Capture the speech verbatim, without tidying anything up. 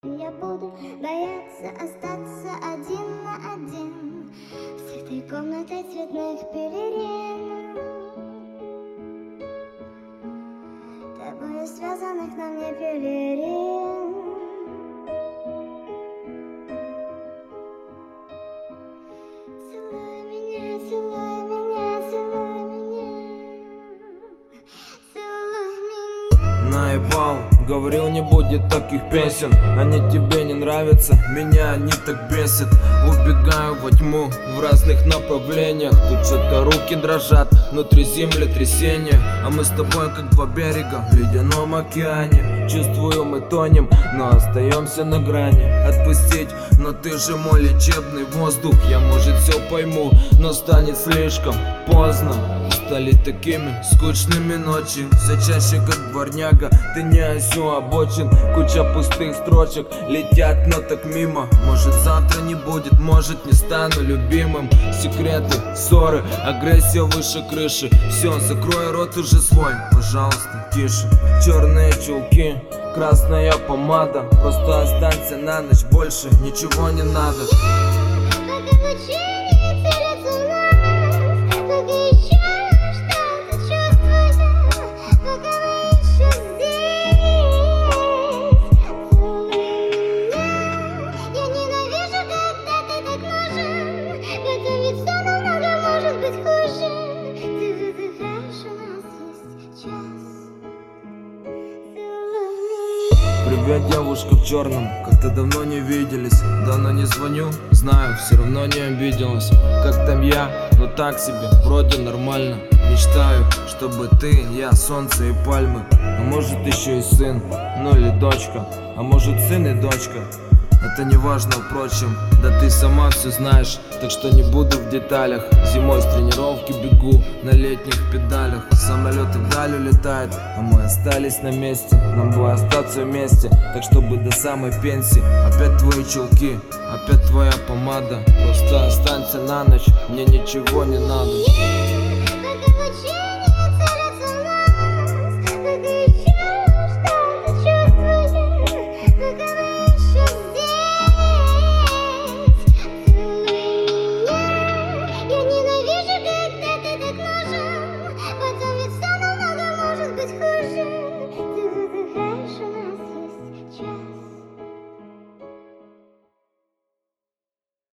Я буду бояться остаться один на один с этой комнатой цветных пелерин, тобою связанных на мне пелерин. Целуй меня, целуй меня, целуй меня, целуй меня. Наебал, говорил, не будет таких песен. Они тебе не нравятся, меня они так бесят. Убегаю во тьму в разных направлениях. Тут что-то руки дрожат, внутри землетрясение. А мы с тобой как два берега в ледяном океане. Чувствую, мы тонем, но остаемся на грани. Отпустить, но ты же мой лечебный воздух. Я, может, все пойму, но станет слишком поздно. Стали такими скучными ночи, все чаще как дворняга. Ты не осю обочин, куча пустых строчек летят, но так мимо. Может, завтра не будет, может, не стану любимым. Секреты, ссоры, агрессия выше крыши. Все, закрой рот уже свой, пожалуйста, тише. Черные чулки, красная помада. Просто останься на ночь, больше ничего не надо. Пока лучи не целятся в нас, пока еще что-то чувствую, пока мы еще здесь. Целуй меня, я ненавижу, когда ты так нужен, это ведь все намного может быть хуже. Ты выдыхаешь, у нас есть час. Целуй меня. Привет, девушка в черном, как-то давно не виделись. Давно не звоню, знаю, все равно не обиделась. Как там я? Ну так себе, вроде нормально. Мечтаю, чтобы ты, я, солнце и пальмы. А может еще и сын, ну или дочка. А может сын и дочка. Это не важно, впрочем, да ты сама все знаешь. Так что не буду в деталях. Зимой с тренировки бегу на летних педалях. Самолет вдаль улетает, а мы остались на месте. Нам бы остаться вместе, так чтобы до самой пенсии. Опять твои чулки, опять твоя помада. Просто останься на ночь, мне ничего не надо.